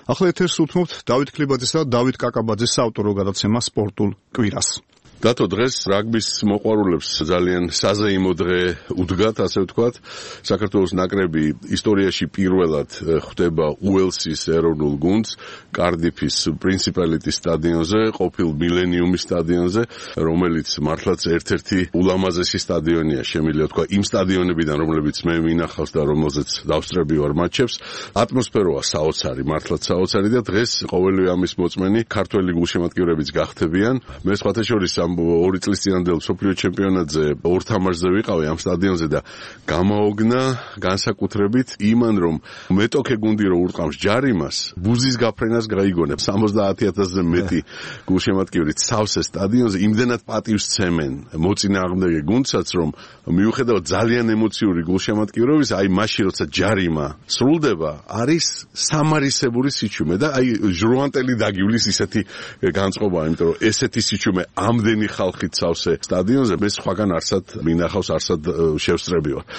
ახლა ეთერს უთმობთ დავით ქლიბაძესა და დავით კაკაბაძის საავტორო გადაცემა სპორტულ კვირას. დათო, დღეს რაგბის მოყვარულებს ძალიან საზეიმო დღე უდგათ, ასე ვთქვათ. საქართველოს ნაკრები ისტორიაში პირველად ხვდება უელსის ეროვნულ გუნდს, კარდიფის პრინციპალიტის სტადიონზე, ყოფილ მილენიუმის სტადიონზე, რომელიც მართლაც ერთ-ერთი ულამაზესი სტადიონია, შემიძლია თქვა, იმ სტადიონებიდან, რომლებიც მე მინახავს და რომელზეც დავსწრები ვარ მატჩებს. ატმოსფეროა საოცარი, მართლაც საოცარი და დღეს ყოველივე ამის მოწმენი ქართველი გულშემატკივრებიც გახდებიან. მე სხვათა შორის 2 წლის წინანდელ მსოფლიო ჩემპიონატზე ორ თამაშზე ვიყავი ამ სტადიონზე და გამაოგნა განსაკუთრებით იმან, რომ მეტოქე გუნდი რო ურტყამს ჯარიმას, ბუზის გაფრენას გაიგონებს 70,000-ზე მეტი გულშემატკივრით სავსე სტადიონზე, იმდენად პატივს ცემენ მოწინააღმდეგე გუნდსაც, რომ მიუხედავად ძალიან ემოციური გულშემატკივრობის, აი მაშინ როცა ჯარიმა სრულდება, არის სამარისებური სიჩუმე და აი ჟრუანტელი დაგივლის ისეთი განწყობაა, იმიტომ რომ ესეთი სიჩუმე ამდენი ხალხით სავსე სტადიონზე მე სხვაგან არსად მინახავს, არსად შევსწრები ვარ.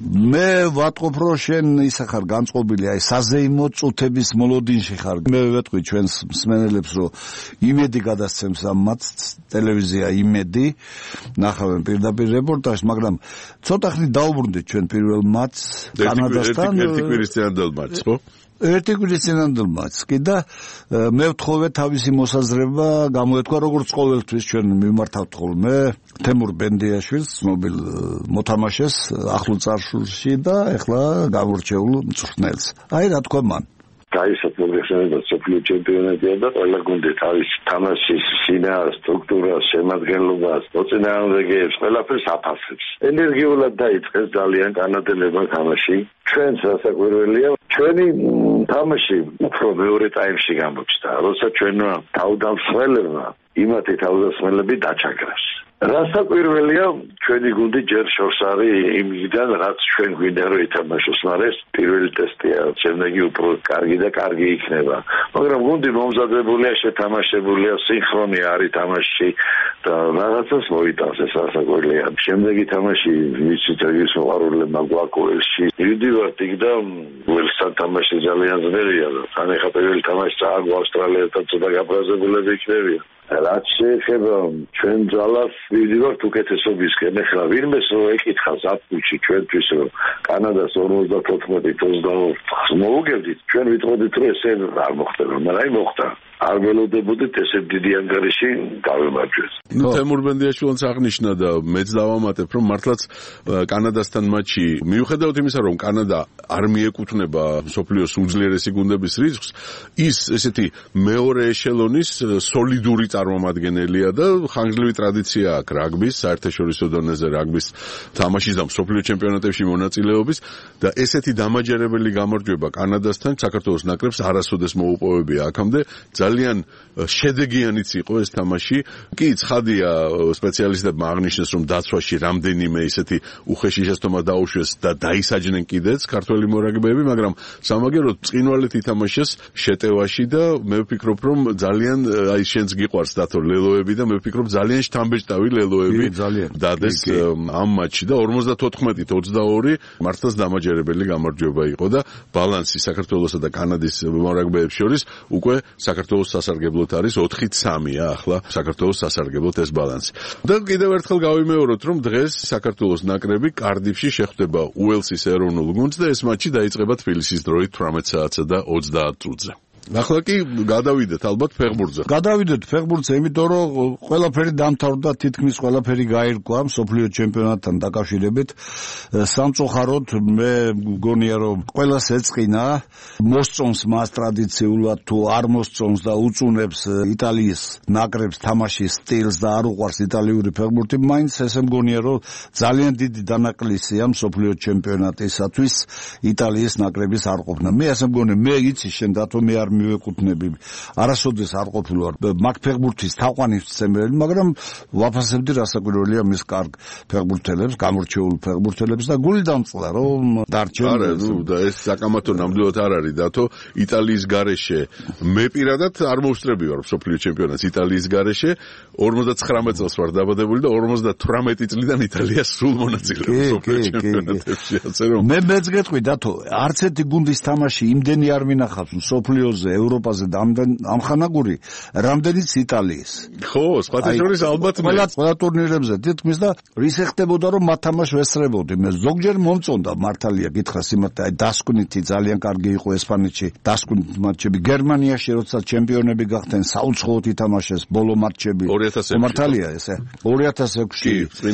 მე ვატყობ, რომ შენ ისა ხარ განწყობილი, აი საზეიმო წუთების მოლოდინში ხარ. მე ვეტყვი ჩვენს მსმენელებს, რომ იმედი გადასცემს ამ მატჩს, ტელევიზია იმედი, ნახავენ პირდაპირ რეპორტაჟს, მაგრამ ცოტა ხნით დაუბრუნდით ჩვენ პირველ მატჩს კანადასთან. ერთი კვირის წინანდელ მატჩს, ხო? ერთი კვირის წინანდელ მატჩს კი და მე ვთხოვე თავისი მოსაზრება გამოეთქვა, როგორც ყოველთვის ჩვენ მიმართავთ ხოლმე თემურ ბენდიაშვილს, ცნობილ მოთამაშეს ახლო წარსულში და ეხლა გამორჩეულ მწვრთნელს. აი რა თქვა მან. გაიცეთ მოგეხსენებათ სოფლიო ჩემპიონატია და ყველა გუნდი თავის თამაშის სინას, სტრუქტურას, შემადგენლობას, მოწინააღმდეგეებს, ყველაფერს აფასებს. ენერგიულად დაიწყეს ძალიან კანადელებმა თამაში. ჩვენს რასაკვირველია, ჩვენი თამაში უფრო მეორე ტაიმში გამოჩნდა, როცა ჩვენმა თავდამსხმელებმა იმათი თავდამსხმელები დაჩაგრეს. რასაკვირველია, ჩვენი გუნდი ჯერ შორს არის იმიდან, რაც ჩვენ გვინდა რომ ითამაშოს, მაგრამ პირველი ტესტია, შემდეგი უფრო კარგი და კარგი იქნება. მაგრამ გუნდი მომზადებულია, შეთამაშებულია, სინქრონი არის თამაშში და რაღაცას მოიტანს, ეს რასაკვირველია. შემდეგი თამაში ვიცით ის მოყარულებმა გვაკოელში. მივდივართ იქ და უელსთან თამაში ძალიან ძნელია და თან ეხა პირველი თამაში წააგო ავსტრალიასთან ცოტა გაფრაზებულები იქნებიან. რაც შეეხება ჩვენ ძალას ვიდივართ უკეთესობისკენ. ეხლა ვინმეს რო ეკითხავს აპულში ჩვენთვის რომ კანადას 54-22 მოუგებდით, ჩვენ ვიტყოდით რომ ესე არ მოხდება, მაგრამ აი მოხდა. არ ველოდებოდით ესე დიდი ანგარიში გავემარჯვეს. თემურ ბენდიაშვილს აღნიშნა და მეც დავამატებ, რომ მართლაც კანადასთან მატჩი, მიუხედავად იმისა, რომ კანადა არ მიეკუთვნება მსოფლიოს უძლიერესი გუნდების რიცხვს, ის ესეთი მეორე ეშელონის სოლიდური წარმომადგენელია და ხანგრძლივი ტრადიცია აქვს რაგბის, საერთაშორისო დონეზე რაგბის თამაშის და მსოფლიო ჩემპიონატებში მონაწილეობის და ესეთი დამაჯერებელი გამარჯვება კანადასთან საქართველოს ნაკრებს არასოდეს მოუპოვებია აქამდე. ძალიან შედეგიანიც იყო ეს თამაში. კი, ცხადია, სპეციალისტებმა აღნიშნეს, რომ დაცვაში რამდენიმე ისეთი უხეში შეცდომა დაუშვეს და დაისაჯნენ კიდეც ქართველი მორაგბეები, მაგრამ სამაგეროდ ბრწყინვალედ ითამაშეს შეტევაში და მე ვფიქრობ, რომ ძალიან აი შენს გიყვარს დათო ლელოები და მე ვფიქრობ ძალიან შთამბეჭდავი ლელოები დადეს ამ მატჩში და 54-22 მართლაც დამაჯერებელი გამარჯვება იყო და ბალანსი საქართველოსა და კანადის მორაგბეებს შორის უკვე საქართველოს სასარგებლოდ არის 4-3-ია ახლა საქართველოს სასარგებლოდ ეს ბალანსი. და კიდევ ერთხელ გავიმეოროთ, რომ დღეს საქართველოს ნაკრები კარდიფში შეხვდება უელსის ეროვნულ გუნდს და ეს მატჩი დაიწყება თბილისის დროით 18 საათსა და 30 წუთზე. ახლა კი გადავიდეთ ალბათ ფეხბურთზე. გადავიდეთ ფეხბურთზე, იმიტომ რომ ყველაფერი დამთავრდა, თითქმის ყველაფერი გაირკვა მსოფლიო ჩემპიონატთან დაკავშირებით. სამწუხაროდ მე მგონია რომ ყველას ეწყინა, მოსწონს მას ტრადიციულად თუ არ მოსწონს და უწუნებს იტალიის ნაკრებს თამაშის სტილს და არ უყვარს იტალიური ფეხბურთი, მაინც ესე მგონია რომ ძალიან დიდი დანაკლისია მსოფლიო ჩემპიონატისათვის იტალიის ნაკრების არ ყოფნა. მე ასე მგონია, მე იცი შენ დათო, მე არ მივეკუთვნები, არასოდეს არ ყოფილვარ მაგ ფეხბურთის თაყვანისმცემელი, მაგრამ ვაფასებდი რასაკვირველია მის კარგ ფეხბურთელებს, გამორჩეულ ფეხბურთელებს და გული დამწყდა რომ დარჩენ. არა, და ეს საკამათო ნამდვილად არ არის დათო. იტალიის გარეშე მე პირადად არ მოვსწრები ვარ მსოფლიო ჩემპიონატს იტალიის გარეშე, 59 წელს ვარ დაბადებული და 58 წლიდან იტალია სულ მონაწილეობს მსოფლიო ჩემპიონატებში, ასე რომ მე მეც გეტყვი დათო, არც ერთი გუნდის თამაში იმდენი არ მინახავს მსოფლიოზე ფეხბურთზე ევროპაზე და ამხანაგური რამდენიც იტალიის. ხო, სხვათა შორის ალბათ ყველა ტურნირებზე თითქმის და რის ეხდებოდა რომ მათ თამაშს ვესწრებოდი. მე ზოგჯერ მომწონდა მართალია გითხრა სიმართლე, აი დასკვნითი ძალიან კარგი იყო ესპანეთში, დასკვნითი მატჩები გერმანიაში როცა ჩემპიონები გახდნენ საუცხოოდ ითამაშეს ბოლო მატჩები. 2006-ში. მართალია ესე. 2006-ში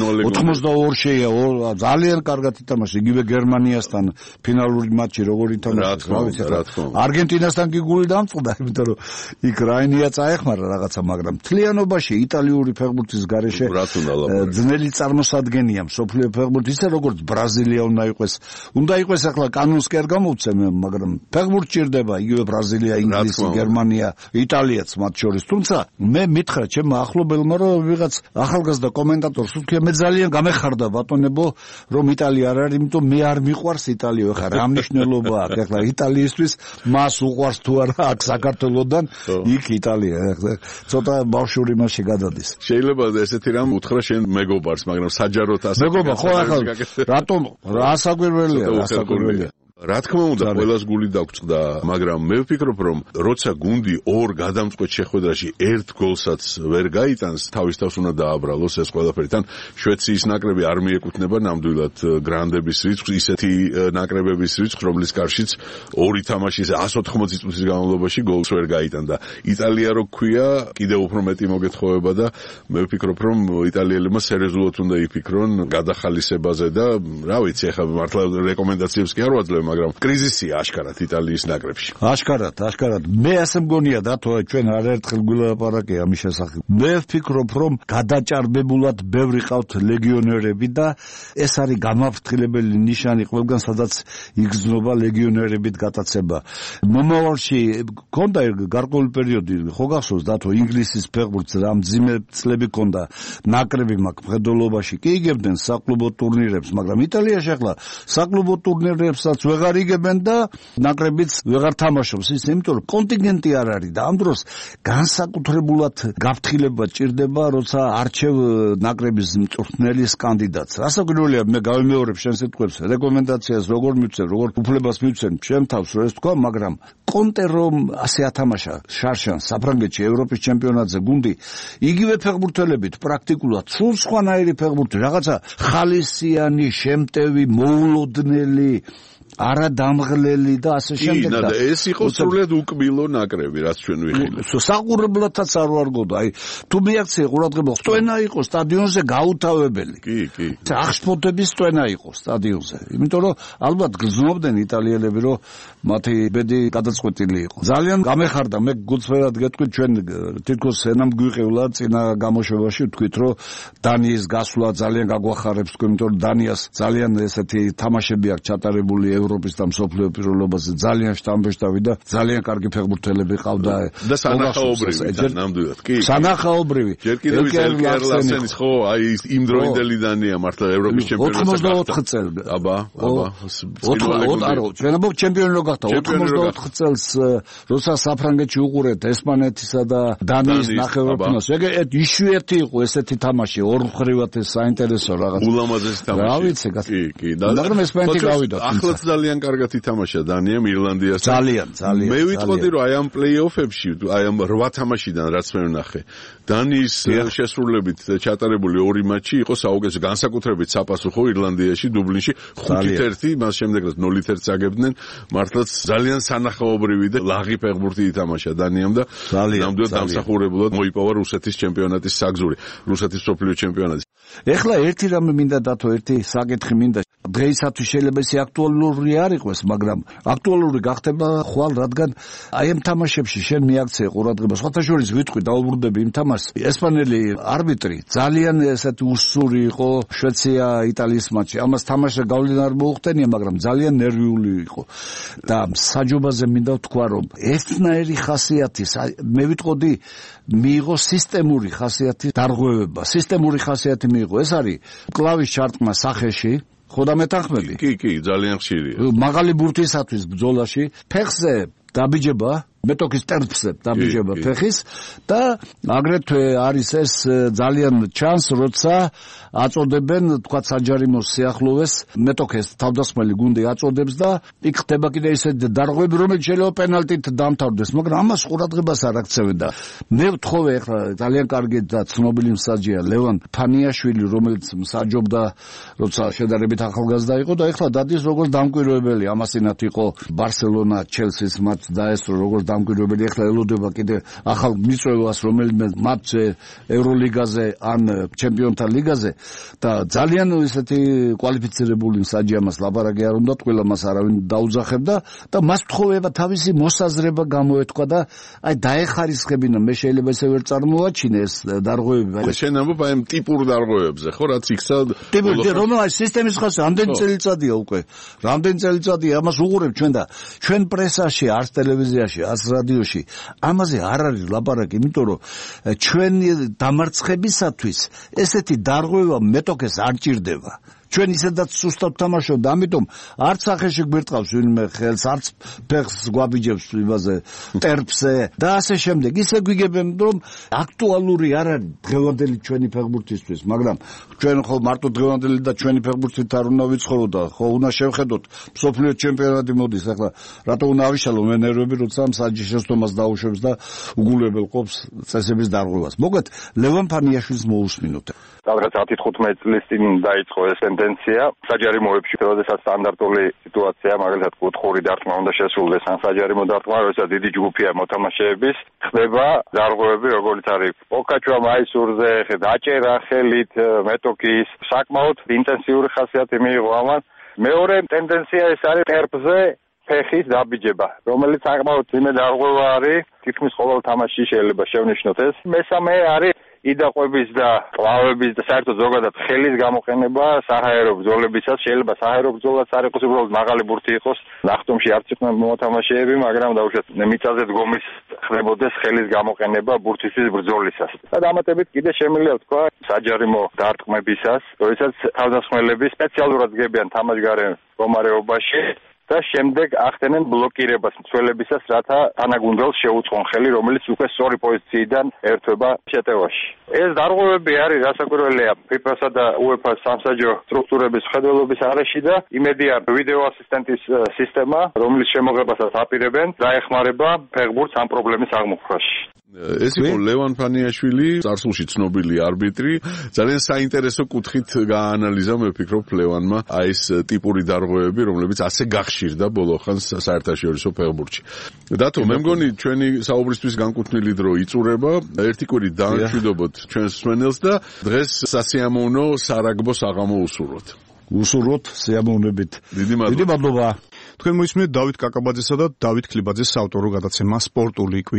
82-ში ძალიან კარგად ითამაშეს იგივე გერმანიასთან ფინალური მატჩი როგორ ითამაშეს. რა თქმა უნდა. არგენტინასთან კი გული დამწყდა, იმიტომ რომ იქ რაინია წაეხმარა რაღაცა, მაგრამ თლიანობაში იტალიური ფეხბურთის გარეშე ძნელი წარმოსადგენია მსოფლიო ფეხბურთი, ისე როგორც ბრაზილია უნდა იყოს ახლა კანონს კი არ გამოვცემ, მაგრამ ფეხბურთი ჭირდება იგივე ბრაზილია, ინგლისი, გერმანია, იტალიაც მათ შორის. თუმცა მე მითხრა ჩემმა ახლობელმა რომ ვიღაც ახალგაზრდა კომენტატორს ვთქვია, მე ძალიან გამეხარდა ბატონებო რომ იტალია არ არის, იმიტომ მე არ მიყვარს იტალია. ეხლა რა მნიშვნელობა აქვს ეხლა იტალიისთვის, მას უყვარს თუ არა აქ საქართველოსდან იქ იტალია. ცოტა ბავშვური მასში გადადის. შეიძლება ესეთი რამ უთხრა შენ მეგობარს, მაგრამ საჯაროდ ასე მეგობა ხო ახლა რატომ რა ასაკვირველია. რა თქმა უნდა, ყველას გული დაგვწყდა, მაგრამ მე ვფიქრობ, რომ როცა გუნდი ორ გადამწყვეტ შეხვედრაში ერთ გოლსაც ვერ გაიტანს, თავის თავს უნდა დააბრალოს ეს ყველაფერი. თან შვეიციის ნაკრები არ მიეკუთვნება ნამდვილად გრანდების რიცხვს, ისეთი ნაკრებების რიცხვს, რომლის კარშიც ორი თამაშის 180 წუთის განმავლობაში გოლს ვერ გაიტანდა. იტალია რო ქვია, კიდევ უფრო მეტი მოგეთხოვება და მე ვფიქრობ, რომ იტალიელებმა სერიოზულად უნდა იფიქრონ გადახალისებაზე და რა ვიცი, ახლა მართლა რეკომენდაციებს კი არ ვაძლევ, მაგრამ კრიზისია აშკარად იტალიის ნაკრებში. აშკარად. მე ასე მგონია დათო, ჩვენ არაერთხელ გვილაპარაკე ამის შესახებ. მე ვფიქრობ, რომ გადაჭარბებულად ბევრი ყავთ ლეგიონერები და ეს არის გამაფრთხილებელი ნიშანი ყველგან, სადაც იგრძნობა ლეგიონერებით გატაცება. მომავალში ქონდა გარკვეული პერიოდი, ხო გახსოვს დათო, ინგლისის ფეხბურთს რა მძიმე წლები ქონდა, ნაკრები მაქვს მხედველობაში კი იგებდნენ საკლუბო ტურნირებს, მაგრამ იტალიაში ახლა საკლუბო ტურნირებსაც ვეღარ იგებენ და ნაკრებიც ვეღარ თამაშობს. ის იმიტომ რომ კონტინგენტი არ არის და ამ დროს განსაკუთრებულად გაფრთხილება ჭირდება, როცა არჩევ ნაკრების მწვრთნელის კანდიდატს. რასაკვირველია, მე გავიმეორებ შენ სიტყვებს, რეკომენდაციას როგორ მივცემ, როგორ უფლებას მივცემ ჩემ თავს რომ ეს თქვა, მაგრამ კონტე რომ ასე ათამაშა შარშან საფრანგეთში ევროპის ჩემპიონატზე გუნდი, იგივე ფეხბურთელებით პრაქტიკულად სულ სხვანაირი ფეხბურთი, რაღაცა ხალისიანი, შემტევი, მოულოდნელი, არა დამღლელი და ასე შემდეგ და ეს იყო სრულად უკბილო ნაკრები, რაც ჩვენ ვიხილეთ. საყურებლათაც არ ვარგოდა. აი თუ მიაქცია ყურადღება, სტვენა იყო სტადიონზე გაუთავებელი. კი. აღშფოთების სტვენა იყო სტადიონზე. იმიტომ რომ ალბათ გრძნობდნენ იტალიელები, რომ მათი ბედი გადაწყვეტილი იყო. ძალიან გამეხარდა, მე გულწრფელად გეტყვით, ჩვენ თითქოს ენამ გვიყევლა წინა გამოშვებაში, ვთქვით, რომ დანიის გასვლა ძალიან გაგვახარებს, იმიტომ რომ დანიას ძალიან ესეთი თამაშები აქვს ჩატარებული ევროპის და მსოფლიო პირველობაზე, ძალიან შტამბეშტავი და ძალიან კარგი ფეხბურთელები ყავდა და სანახაობრივი ნამდვილად. კი. სანახაობრივი. ჯერ კიდევ ელკერ ლასენის ხო, აი იმ დროინდელი დანია მართლა ევროპის ჩემპიონატზე. 84 წელი. აბა. ჩვენ ამბობ ჩემპიონი რო გახდა 84 წელს, როცა საფრანგეთში უყურეთ ესპანეთისა და დანიის ნახევარფინალს. ეგ იშვიათი იყო ესეთი თამაში, ორმხრივად ეს საინტერესო რაღაც. ულამაზესი თამაში. რა ვიცი, კი. მაგრამ ესპანეთი გავიდა. ახლაც ძალიან კარგად ითამაშა დანიამ ირლანდიასთან. ძალიან. მე ვიტყოდი რომ აი ამ პლეი-ოფებში, აი ამ 8 თამაშიდან რაც მე ვნახე, დანიის შესრულებით ჩატარებული ორი მატჩი იყო საუკეთესო, განსაკუთრებით საპასუხო ირლანდიაში, დუბლინში 5-1, მას შემდეგ 0-1 აგებდნენ. მართლაც ძალიან სანახაობრივი და ლაღი ფეხბურთი ითამაშა დანიამ და ნამდვილად დამსახურებულად მოიპოვა რუსეთის ჩემპიონატის საგზური, რუსეთის მსოფლიო ჩემპიონატის. ეხლა ერთი რამე მინდა დათო, ერთი საკითხი მინდა. დღეისათვის შეიძლება ეს აქტუალური არ იყოს, მაგრამ აქტუალური გახდება ხვალ, რადგან აი ამ თამაშებში შენ მიაქცია ყურადღება. სხვათა შორის ვიტყვი დაუბრუნდები იმ თამაშს. ესპანელი არბიტრი ძალიან ესეთი უსწური იყო შვეიცია იტალიის მატჩში. ამას თამაშზე გავლენა არ მოუხდენია, მაგრამ ძალიან ნერვიული იყო. და საჯობაზე მინდა ვთქვა, რომ ერთნაირი ხასიათი, მე ვიტყოდი, მიიღო სისტემური ხასიათი დარღვევება. სისტემური ხასიათი მიიღო. ეს არის კლავის ჩარტყმა სახეში. ხო და მეთანხმები? კი, ძალიან ხშირია. მაღალი ბურთისათვის ბრძოლაში ფეხზე დაბიჯება მეტოქის ტერფზე დაბიჯება ფეხის და აგრეთვე არის ეს ძალიან ჩანს, როცა აწოდებენ თქვა საჯარიმოს სიახლოვეს მეტოქეს თავდასხმელი გუნდი აწოდებს და იქ ხდება კიდე ისეთი დარღვევები, რომელიც შეიძლება პენალტით დამთავრდეს, მაგრამ ამას ყურადღებას არ აქცევენ და მე ვთხოვე ახლა ძალიან კარგი და ცნობილი მსაჯია ლევან ფანიაშვილი, რომელიც მსაჯობდა როცა შედარებით ახალგაზრდა იყო და ახლა დადის როგორც დამკვირვებელი. ამასინათ იყო ბარსელონა ჩელსის მატჩს დაესწრო როგორც დამკვირვებელი, ახლა ელოდება კიდე ახალ მიწვევას რომელიმე მატჩზე ევროლიგაზე ან ჩემპიონთა ლიგაზე და ძალიან ისეთი კვალიფიცირებული მსაჯი ამას ლაპარაკი არ უნდა, ყველა მას არავინ დაუძახებდა და მას თხოვება თავისი მოსაზრება გამოეთქვა და აი დაეხარისხებინა. მე შეიძლება ესე ვერ წარმოვაჩინე ეს დარღვევები. შენ ამბობ აი ამ ტიპურ დარღვევებზე, ხო, რაც იქცა რომელიც სისტემის ხაზი რამდენი წელიწადია უკვე. რამდენი წელიწადია ამას უყურებ ჩვენ და ჩვენ პრესაში, არც ტელევიზიაში, არც რადიოში ამაზე არ არის ლაპარაკი, იმიტომ რომ ჩვენი დამარცხებისათვის ესეთი დარღვევა მეტოქეს არ ჭირდება. ჩვენ ისედაც სუსტად თამაშობთ, ამიტომ არც სახეში გვერტყავს ვინმე ხელს, არც ფეხს გვაბიჯებს იმაზე ტერფზე და ასე შემდეგ. ისე გვიგებენ, რომ აქტუალური არ არის დღევანდელი ჩვენი ფეხბურთისთვის, მაგრამ ჩვენ ხო მარტო დღევანდელი და ჩვენი ფეხბურთით არ უნდა ვიცხოვრო და ხო უნდა შევხედოთ მსოფლიო ჩემპიონატი მოდის. ახლა რატო უნდა ავიშალო მე ნერვები, როცა მსაჯი შეცდომას დაუშვებს და უგულებელ ყოფს წესების დარღვევას. მოგეთ ლევან ფანიაშვილის მოусმინოთ. Სადღაც 10-15 წლის წინ დაიწყო ეს ტენდენცია საჯარიმოებში, როდესაც სტანდარტული სიტუაცია, მაგალითად კუთხური დარტყმა უნდა შესრულდეს, ან საჯარიმო დარტყმა, როდესაც დიდი ჯგუფია მოთამაშეების, ხდება დარღვევები, როგორც არის ოკაჩვა მაისურზე, დაჭერა ხელით, მეტოქის, საკმაოდ ინტენსიური ხასიათი მიიღო ამან. მეორე ტენდენცია ეს არის ტერფზე ფეხის დაბიჯება, რომელიც საკმაოდ ძიმე დარღვევა არის, თითქმის ყოველ თამაშში შეიძლება შევნიშნოთ ეს. მესამე არის იდაყვების და კლავების და საერთოდ ზოგადად ხელის გამოყენება საჰაერო ბრძოლებისას. შეიძლება საჰაერო ბრძოლაც არ იყოს, უბრალოდ მაღალი ბურთი იყოს, ნახტომში არც იყვნენ მოთამაშეები, მაგრამ დაუშვათ მიწაზე დგომის ხდებოდეს ხელის გამოყენება ბურთისთვის ბრძოლისას. და დამატებით კიდე შემიძლია ვთქვა საჯარიმო დარტყმებისას, როდესაც თავდასხმელები სპეციალურად დგებიან თამაშგარე მდგომარეობაში და შემდეგ ახდენენ ბლოკირებას მცველებისას, რათა თანაგუნდელს შეუწყონ ხელი, რომელიც უკვე სწორი პოზიციიდან ერთვება შეტევაში. ეს დარღვევები არის რასაკვირველია FIFA-სა და UEFA-ს სამსაჯო სტრუქტურების მხედველობის არეში და იმედია ვიდეო ასისტენტის სისტემა, რომლის შემოღებასაც აპირებენ, დაეხმარება ფეხბურთს ამ პრობლემის აღმოფხვაში. ეს იყო ლევან ფანიაშვილი, წარსულში ცნობილი არბიტრი. ძალიან საინტერესო კუთხით გააანალიზა, მე ვფიქრობ, ლევანმა აი ეს ტიპური დარღვევები, რომლებიც ასე გახშირდა ბოლო ხანს საერთაშორისო ფეხბურთში. დათო, მე მგონი ჩვენი საუბრისთვის განკუთვნილი დრო იწურება. ერთი კვირით დაანშვიდობოთ ჩვენს მსმენელს და დღეს სასიამოვნო სარაგბო საღამო უსურვოთ. უსურვოთ სიამოვნებით. დიდი მადლობა. თქვენ მოისმინეთ დავით კაკაბაძესა და დავით ქლიბაძეს საავტორო გადაცემა სპორტული